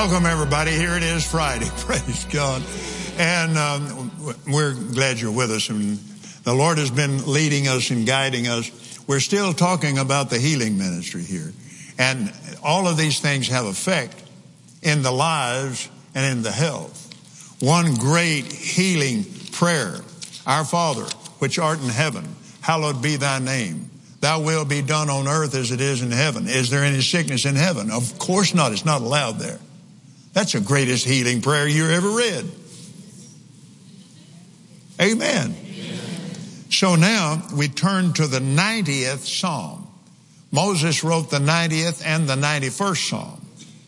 Welcome, everybody. Here it is, Friday. Praise God. And we're glad you're with us. And the Lord has been leading us and guiding us. We're still talking about the healing ministry here. And all of these things have effect in the lives and in the health. One great healing prayer. Our Father, which art in heaven, hallowed be thy name. Thy will be done on earth as it is in heaven. Is there any sickness in heaven? Of course not. It's not allowed there. That's the greatest healing prayer you ever read. Amen. So now we turn to the 90th Psalm. Moses wrote the 90th and the 91st Psalm.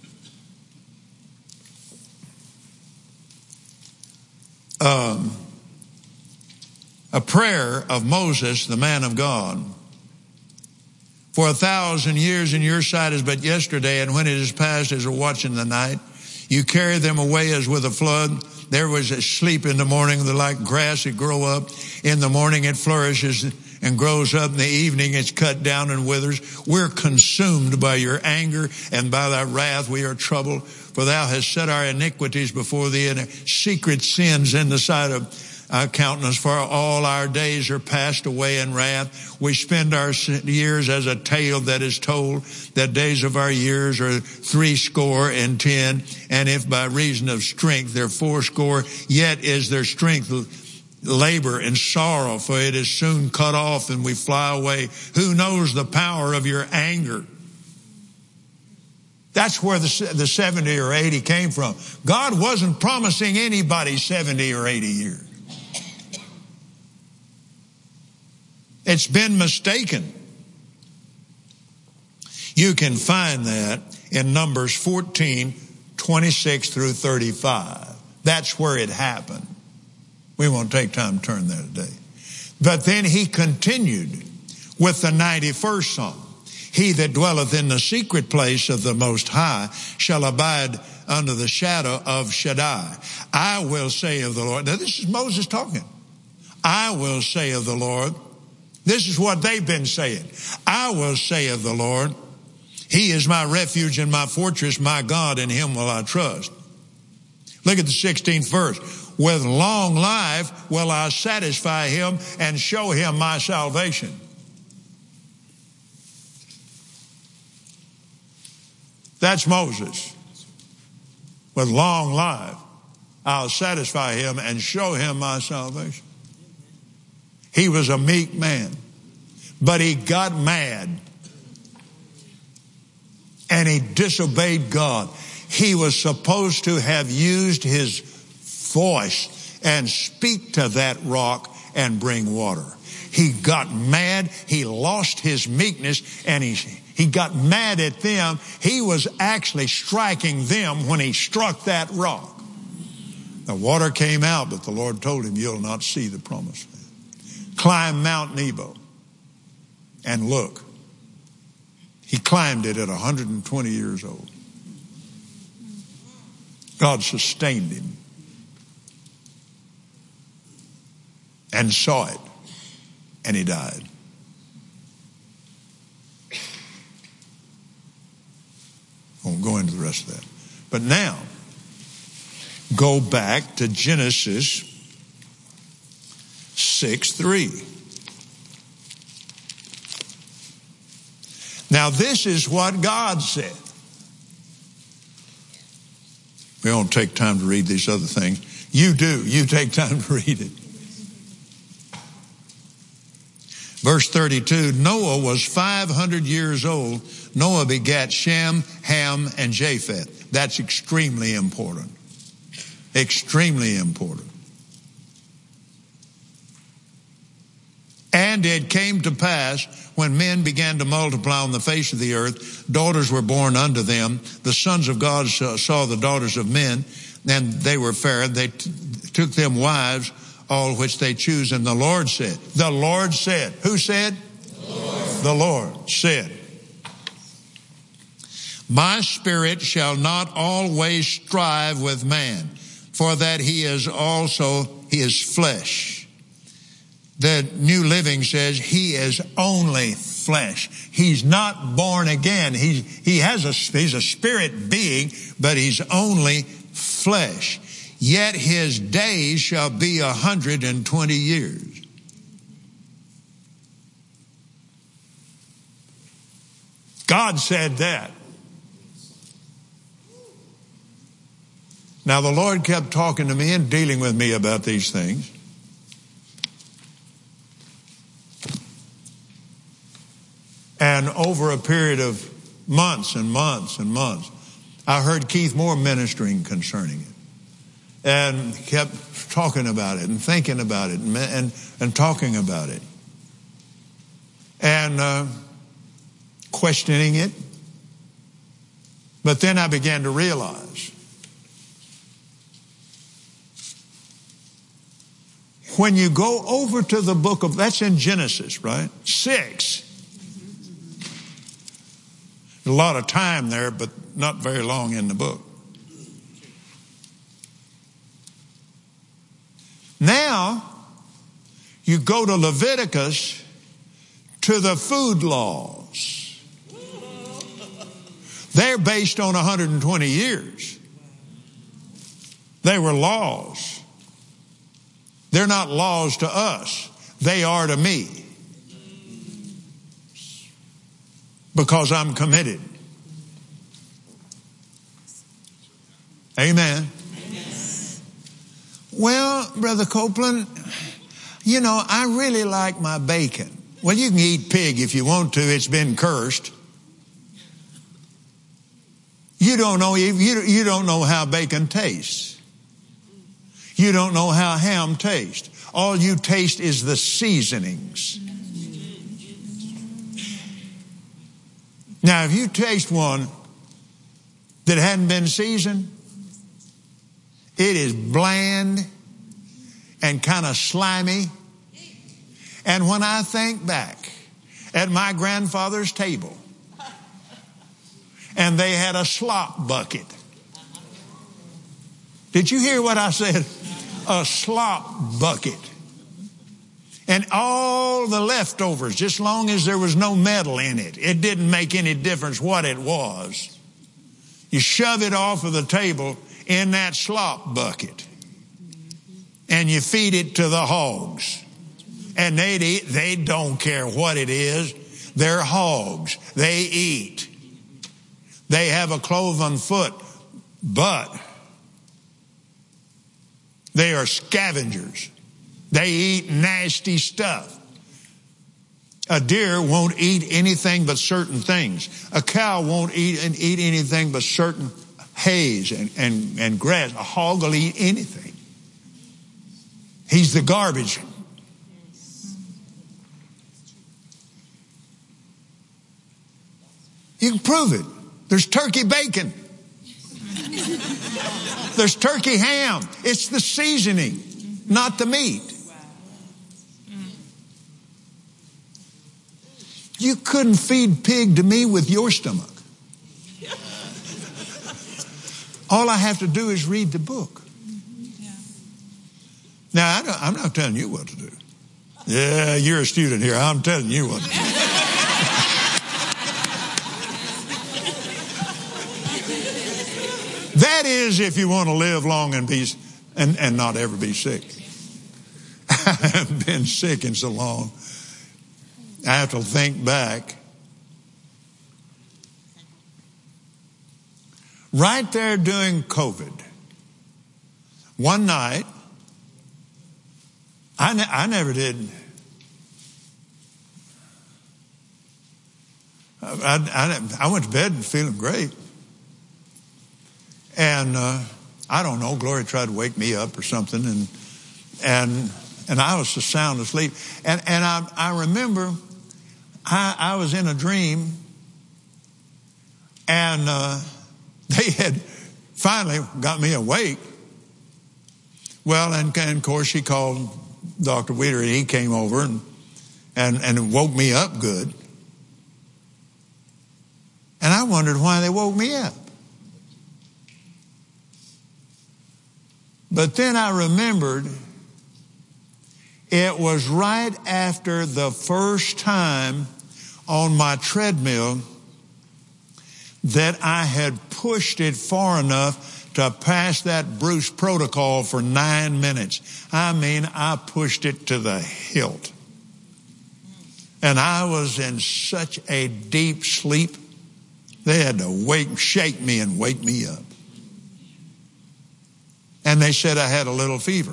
A prayer of Moses, the man of God. For 1,000 years in your sight is but yesterday, and when it is past as a watch in the night. You carry them away as with a flood. There was a sleep in the morning, like grass it grow up. In the morning it flourishes and grows up. In the evening it's cut down and withers. We're consumed by your anger, and by thy wrath we are troubled. For thou hast set our iniquities before thee, and secret sins in the sight of countenance. For all our days are passed away in wrath. We spend our years as a tale that is told. The days of our years are 70, and if by reason of strength they're 80, yet is their strength labor and sorrow, for it is soon cut off and we fly away. Who knows the power of your anger? That's where the 70 or 80 came from. God wasn't promising anybody 70 or 80 years. It's been mistaken. You can find that in Numbers 14, 26 through 35. That's where it happened. We won't take time to turn there today. But then he continued with the 91st Psalm. He that dwelleth in the secret place of the Most High shall abide under the shadow of Shaddai. I will say of the Lord. Now this is Moses talking. I will say of the Lord. This is what they've been saying. I will say of the Lord, he is my refuge and my fortress, my God, in him will I trust. Look at the 16th verse. With long life will I satisfy him and show him my salvation. That's Moses. With long life, I'll satisfy him and show him my salvation. He was a meek man, but he got mad and he disobeyed God. He was supposed to have used his voice and speak to that rock and bring water. He got mad. He lost his meekness and he got mad at them. He was actually striking them when he struck that rock. The water came out, but the Lord told him, you'll not see the promised land. Climb Mount Nebo and look. He climbed it at 120 years old. God sustained him and saw it, and he died. I won't go into the rest of that. But now, go back to Genesis 6:3. Now this is what God said. We don't take time to read these other things. You do. You take time to read it. Verse 32, Noah was 500 years old. Noah begat Shem, Ham, and Japheth. That's extremely important. Extremely important. And it came to pass, when men began to multiply on the face of the earth, daughters were born unto them. The sons of God saw the daughters of men, and they were fair. They took them wives, all which they choose. And the Lord said, who said? The Lord. The Lord said, my spirit shall not always strive with man, for that he is flesh. The New Living says he is only flesh. He's not born again. He's a spirit being, but he's only flesh. Yet his days shall be 120 years. God said that. Now the Lord kept talking to me and dealing with me about these things. And over a period of months and months and months, I heard Keith Moore ministering concerning it. And kept talking about it and thinking about it and talking about it. And questioning it. But then I began to realize when you go over to the book of, that's in Genesis, right? 6. A lot of time there, but not very long in the book. Now, you go to Leviticus to the food laws. They're based on 120 years. They were laws. They're not laws to us. They are to me. Because I'm committed. Amen. Well, Brother Copeland, you know, I really like my bacon. Well, you can eat pig if you want to. It's been cursed. You don't know how bacon tastes. You don't know how ham tastes. All you taste is the seasonings. Now, if you taste one that hadn't been seasoned, it is bland and kind of slimy. And when I think back at my grandfather's table, and they had a slop bucket. Did you hear what I said? A slop bucket. And all the leftovers, just long as there was no metal in it, it didn't make any difference what it was. You shove it off of the table in that slop bucket. And you feed it to the hogs. And they'd eat. They don't care what it is. They're hogs. They eat. They have a cloven foot, but they are scavengers. They eat nasty stuff. A deer won't eat anything but certain things. A cow won't eat anything but certain hays and grass. A hog will eat anything. He's the garbage. You can prove it. There's turkey bacon. There's turkey ham. It's the seasoning, not the meat. You couldn't feed pig to me with your stomach. All I have to do is read the book. Now, I'm not telling you what to do. Yeah, you're a student here. I'm telling you what to do. That is if you want to live long and be and not ever be sick. I haven't been sick in so long. I have to think back. Right there during COVID, one night, I never did. I went to bed feeling great. And I don't know, Gloria tried to wake me up or something, and I was just sound asleep. And I remember I was in a dream, and they had finally got me awake. Well, and of course she called Dr. Weeder, and he came over and woke me up good. And I wondered why they woke me up. But then I remembered It was right after the first time on my treadmill that I had pushed it far enough to pass that Bruce protocol for 9 minutes. I mean, I pushed it to the hilt. And I was in such a deep sleep, they had to shake me and wake me up. And they said I had a little fever.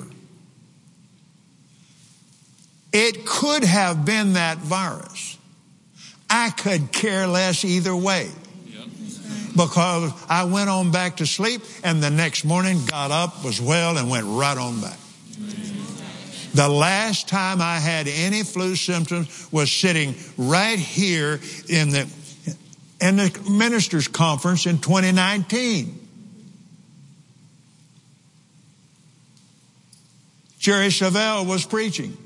It could have been that virus. I could care less either way. Because I went on back to sleep, and the next morning got up, was well, and went right on back. The last time I had any flu symptoms was sitting right here in the ministers' conference in 2019. Jerry Savelle was preaching.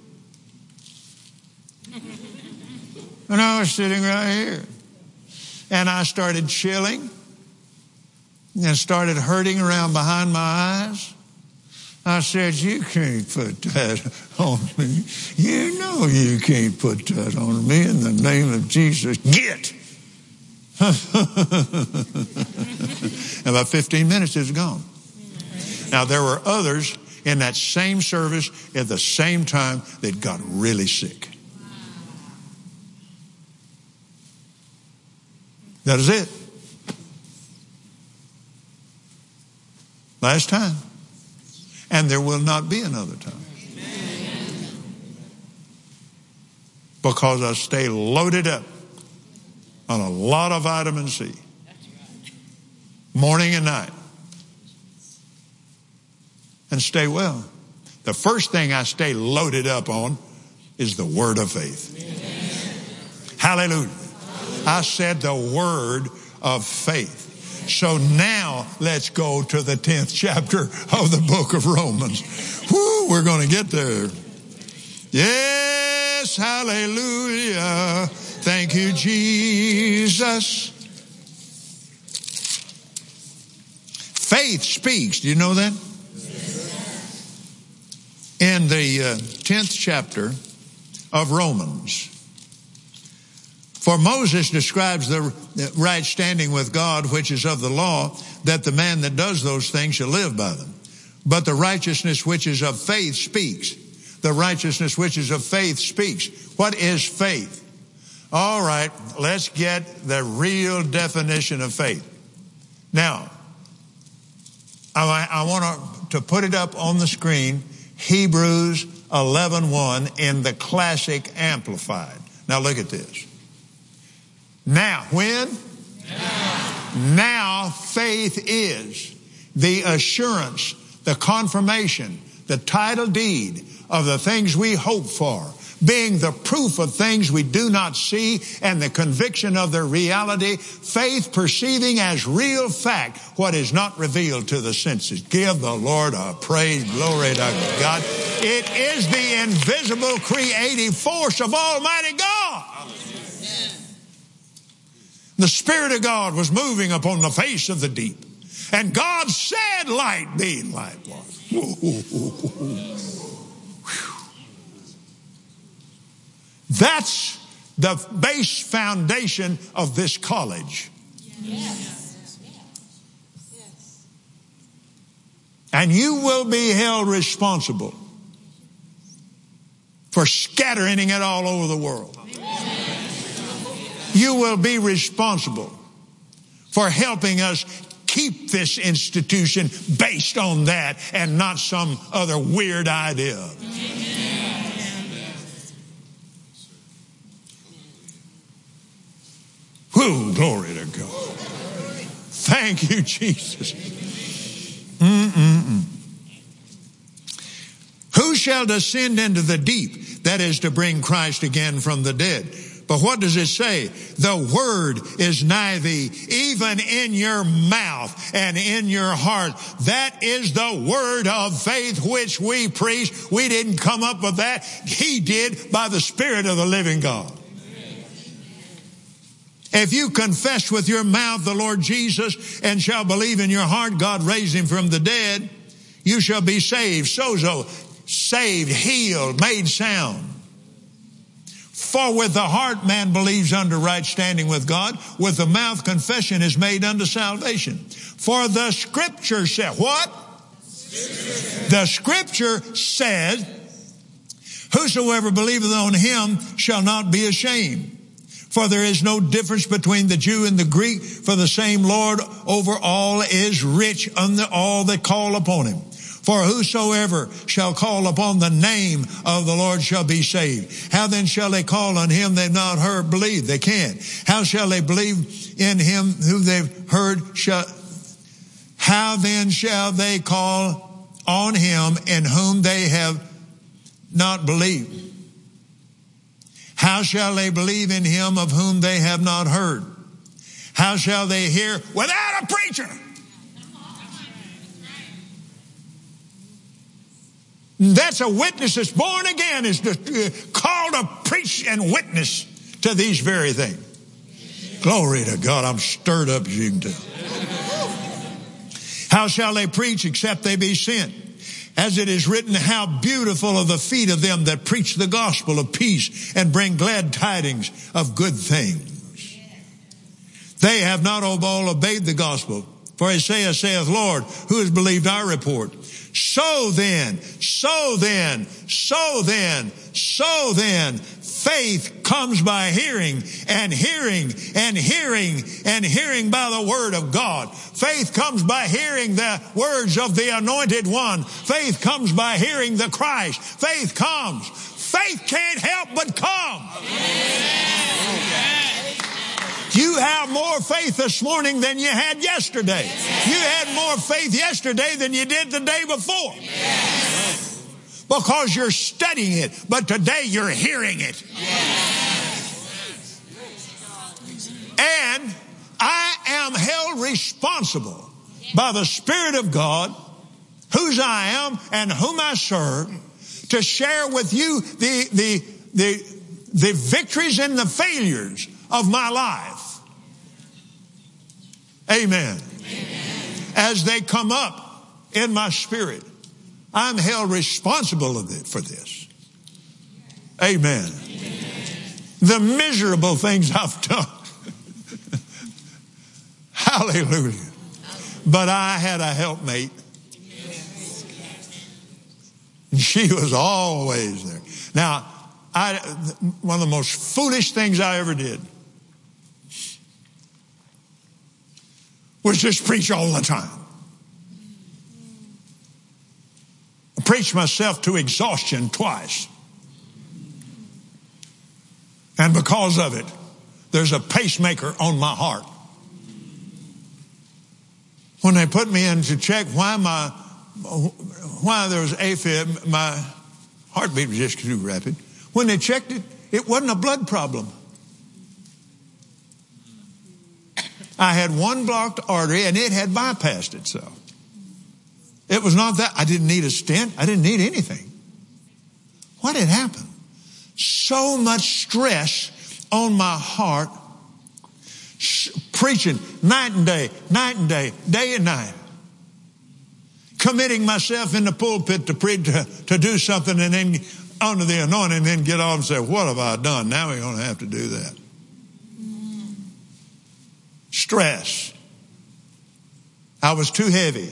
And I was sitting right here. And I started chilling and started hurting around behind my eyes. I said, you can't put that on me. You know you can't put that on me. In the name of Jesus, get. About 15 minutes, it's gone. Now, there were others in that same service at the same time that got really sick. That is it. Last time. And there will not be another time. Because I stay loaded up on a lot of vitamin C. Morning and night. And stay well. The first thing I stay loaded up on is the word of faith. Hallelujah. I said the word of faith. So now let's go to the 10th chapter of the book of Romans. Woo, we're going to get there. Yes, hallelujah. Thank you, Jesus. Faith speaks. Do you know that? In the 10th chapter of Romans. For Moses describes the right standing with God, which is of the law, that the man that does those things shall live by them. But the righteousness which is of faith speaks. The righteousness which is of faith speaks. What is faith? All right, let's get the real definition of faith. Now, I want to put it up on the screen, Hebrews 11:1 in the Classic Amplified. Now look at this. Now, when? Now faith is the assurance, the confirmation, the title deed of the things we hope for, being the proof of things we do not see and the conviction of their reality, faith perceiving as real fact what is not revealed to the senses. Give the Lord a praise, glory to God. It is the invisible creative force of Almighty God. The Spirit of God was moving upon the face of the deep. And God said, light be, light was. That's the base foundation of this college. Yes. And you will be held responsible for scattering it all over the world. You will be responsible for helping us keep this institution based on that and not some other weird idea. Woo, glory to God. Thank you, Jesus. Who shall descend into the deep? That is to bring Christ again from the dead. But what does it say? The word is nigh thee, even in your mouth and in your heart. That is the word of faith which we preach. We didn't come up with that. He did by the Spirit of the living God. If you confess with your mouth the Lord Jesus and shall believe in your heart God raised him from the dead, you shall be saved. Sozo. saved, healed, made sound. For with the heart man believes unto right standing with God. With the mouth confession is made unto salvation. For the Scripture said, what? The Scripture said, whosoever believeth on him shall not be ashamed. For there is no difference between the Jew and the Greek, for the same Lord over all is rich unto all that call upon him. For whosoever shall call upon the name of the Lord shall be saved. How then shall they call on him they've not heard? Believe. They can't. How shall they believe in him who they've heard? How then shall they call on him in whom they have not believed? How shall they believe in him of whom they have not heard? How shall they hear without a preacher? That's a witness that's born again, is called to preach and witness to these very things. Glory to God. I'm stirred up, as you can tell. How shall they preach except they be sent? As it is written, how beautiful are the feet of them that preach the gospel of peace and bring glad tidings of good things. They have not all obeyed the gospel. For Isaiah saith, Lord, who has believed our report? So then, faith comes by hearing, and hearing, and hearing, and hearing by the word of God. Faith comes by hearing the words of the Anointed One. Faith comes by hearing the Christ. Faith comes. Faith can't help but come. You have more faith this morning than you had yesterday. You had more faith yesterday than you did the day before. Because you're studying it, but today you're hearing it. And I am held responsible by the Spirit of God, whose I am and whom I serve, to share with you the victories and the failures of my life. Amen. As they come up in my spirit, I'm held responsible for this. Amen. The miserable things I've done. Hallelujah. But I had a helpmate. And she was always there. Now, one of the most foolish things I ever did was just preach all the time. I preached myself to exhaustion twice. And because of it, there's a pacemaker on my heart. When they put me in to check why there was AFib, my heartbeat was just too rapid. When they checked it, it wasn't a blood problem. I had one blocked artery and it had bypassed itself. It was not that. I didn't need a stent. I didn't need anything. What had happened? So much stress on my heart, preaching night and day, day and night. Committing myself in the pulpit to preach, to do something, and then under the anointing, and then get off and say, what have I done? Now we're going to have to do that. Stress. I was too heavy.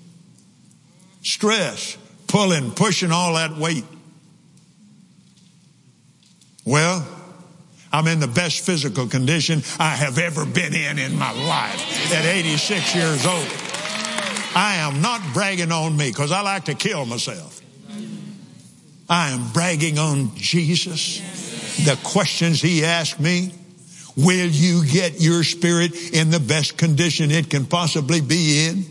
Stress. Pulling, pushing all that weight. Well, I'm in the best physical condition I have ever been in my life at 86 years old. I am not bragging on me because I like to kill myself. I am bragging on Jesus. The questions he asked me. Will you get your spirit in the best condition it can possibly be in?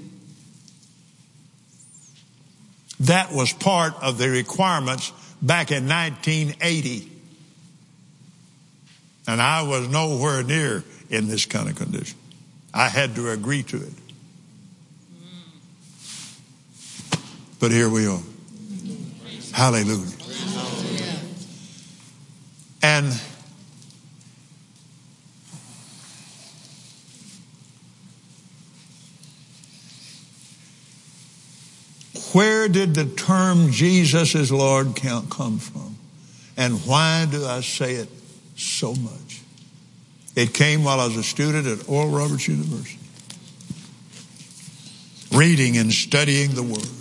That was part of the requirements back in 1980. And I was nowhere near in this kind of condition. I had to agree to it. But here we are. Hallelujah. And Where did the term Jesus is Lord come from? And why do I say it so much? It came while I was a student at Oral Roberts University, reading and studying the Word.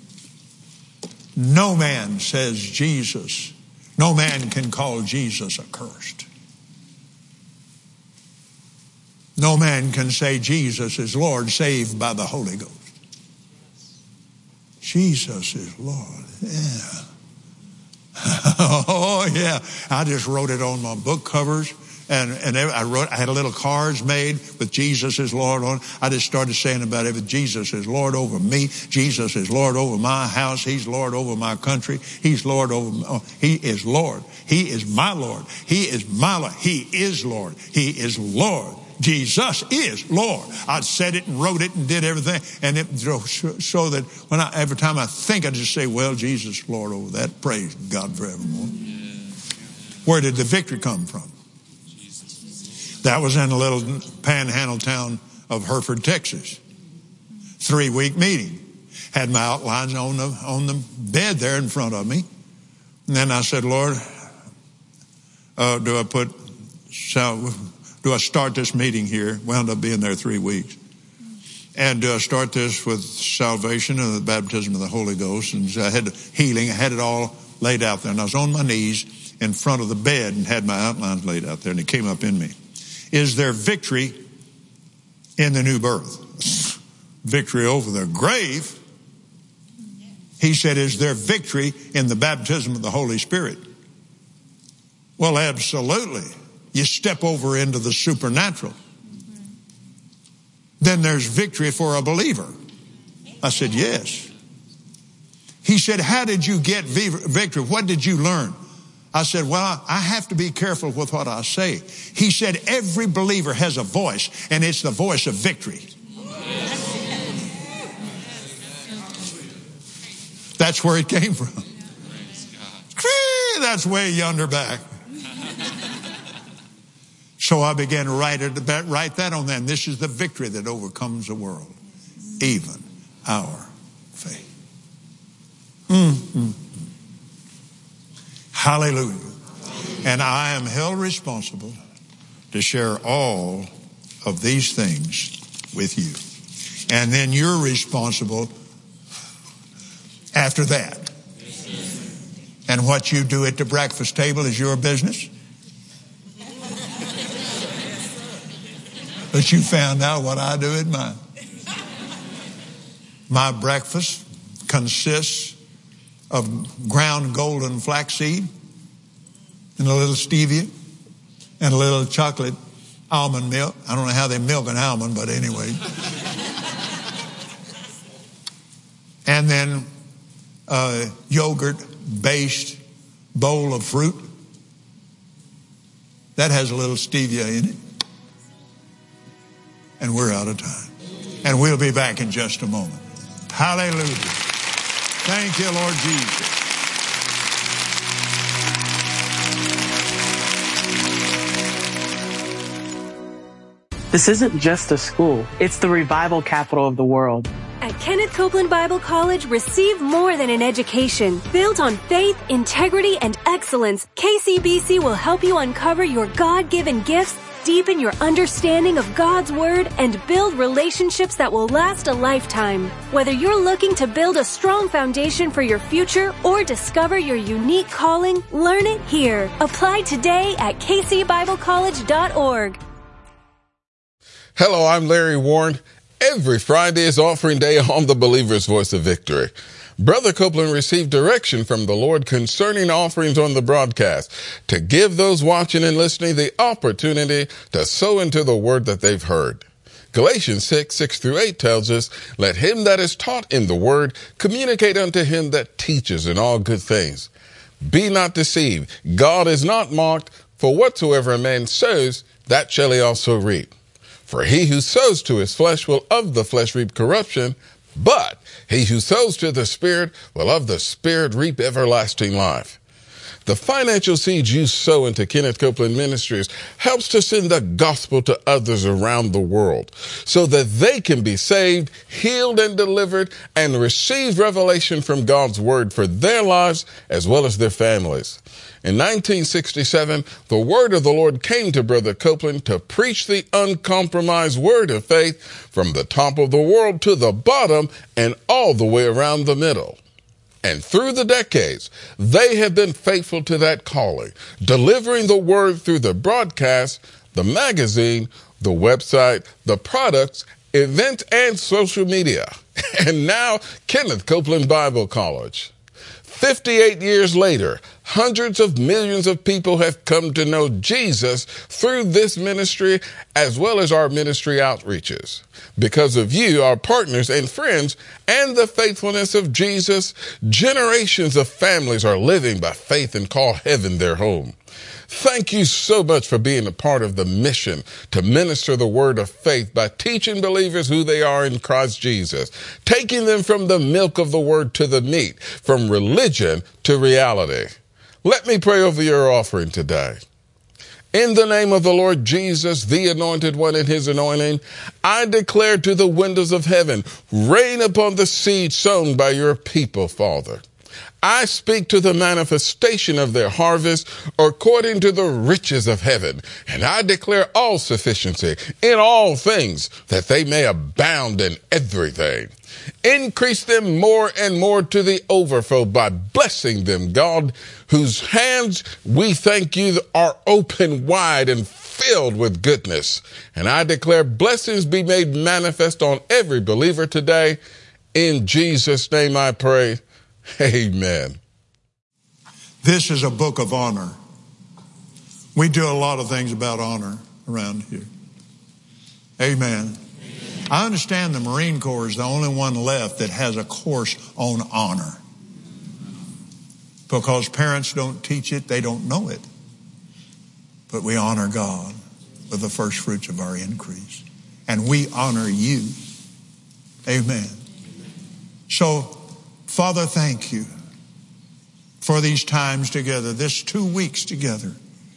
No man says Jesus. No man can call Jesus accursed. No man can say Jesus is Lord saved by the Holy Ghost. Jesus is Lord. Yeah. Oh, yeah. I just wrote it on my book covers. And I had a little cards made with Jesus is Lord on it. I just started saying about it. Jesus is Lord over me. Jesus is Lord over my house. He's Lord over my country. He's Lord over, He is Lord. He is my Lord. He is my Lord. He is Lord. He is Lord. Jesus is Lord. I said it and wrote it and did everything. And it so that every time I think, I just say, well, Jesus is Lord over that. Praise God forevermore. Where did the victory come from? That was in a little panhandle town of Hereford, Texas. 3-week meeting. Had my outlines on the bed there in front of me. And then I said, Lord, do I start this meeting here? Wound up being there 3 weeks. And do I start this with salvation and the baptism of the Holy Ghost? And I had healing. I had it all laid out there. And I was on my knees in front of the bed and had my outlines laid out there. And it came up in me. Is there victory in the new birth? Victory over the grave? He said, is there victory in the baptism of the Holy Spirit? Well, absolutely. You step over into the supernatural. Then there's victory for a believer. I said, yes. He said, how did you get victory? What did you learn? I said, well, I have to be careful with what I say. He said, every believer has a voice, and it's the voice of victory. That's where it came from. That's way yonder back. So I began to write that on that. And this is the victory that overcomes the world, even our faith. Hallelujah. And I am held responsible to share all of these things with you. And then you're responsible after that. And what you do at the breakfast table is your business. But you found out what I do at mine. My breakfast consists of ground golden flaxseed and a little stevia and a little chocolate almond milk. I don't know how they milk an almond, but anyway. And then a yogurt-based bowl of fruit. That has a little stevia in it. And we're out of time. And we'll be back in just a moment. Hallelujah. Thank you, Lord Jesus. This isn't just a school. It's the revival capital of the world. At Kenneth Copeland Bible College, receive more than an education. Built on faith, integrity, and excellence, KCBC will help you uncover your God-given gifts, deepen your understanding of God's Word, and build relationships that will last a lifetime. Whether you're looking to build a strong foundation for your future or discover your unique calling, learn it here. Apply today at kcbiblecollege.org. Hello, I'm Larry Warren. Every Friday is Offering Day on the Believer's Voice of Victory. Brother Copeland received direction from the Lord concerning offerings on the broadcast to give those watching and listening the opportunity to sow into the word that they've heard. Galatians 6:6-8 tells us, let him that is taught in the word communicate unto him that teaches in all good things. Be not deceived. God is not mocked, for whatsoever a man sows, that shall he also reap. For he who sows to his flesh will of the flesh reap corruption, but he who sows to the Spirit will of the Spirit reap everlasting life. The financial seeds you sow into Kenneth Copeland Ministries helps to send the gospel to others around the world so that they can be saved, healed, and delivered and receive revelation from God's word for their lives as well as their families. In 1967, the word of the Lord came to Brother Copeland to preach the uncompromised word of faith from the top of the world to the bottom and all the way around the middle. And through the decades, they have been faithful to that calling, delivering the word through the broadcast, the magazine, the website, the products, events, and social media. And now, Kenneth Copeland Bible College. 58 years later, hundreds of millions of people have come to know Jesus through this ministry as well as our ministry outreaches. Because of you, our partners and friends, and the faithfulness of Jesus, generations of families are living by faith and call heaven their home. Thank you so much for being a part of the mission to minister the word of faith by teaching believers who they are in Christ Jesus, taking them from the milk of the word to the meat, from religion to reality. Let me pray over your offering today. In the name of the Lord Jesus, the Anointed One and his anointing, I declare to the windows of heaven, rain upon the seed sown by your people, Father. I speak to the manifestation of their harvest according to the riches of heaven, and I declare all sufficiency in all things, that they may abound in everything. Increase them more and more to the overflow by blessing them, God, whose hands, we thank you, are open wide and filled with goodness. And I declare blessings be made manifest on every believer today. In Jesus' name I pray. Amen. This is a book of honor. We do a lot of things about honor around here. Amen. I understand the Marine Corps is the only one left that has a course on honor. Because parents don't teach it, they don't know it. But we honor God with the first fruits of our increase. And we honor you. Amen. So, Father, thank you for these times together, this 2 weeks together,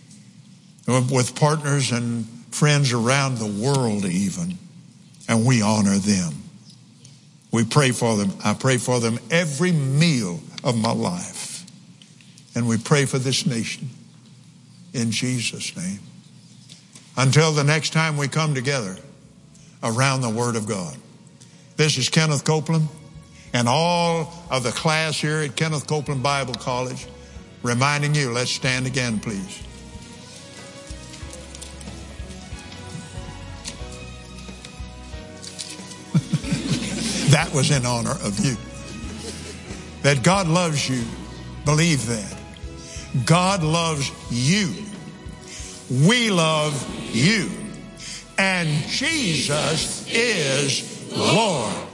with partners and friends around the world even, and we honor them. We pray for them. I pray for them every meal of my life, and we pray for this nation in Jesus' name. Until the next time we come together around the Word of God. This is Kenneth Copeland and all of the class here at Kenneth Copeland Bible College, reminding you, let's stand again, please. That was in honor of you. That God loves you. Believe that. God loves you. We love you. And Jesus is Lord.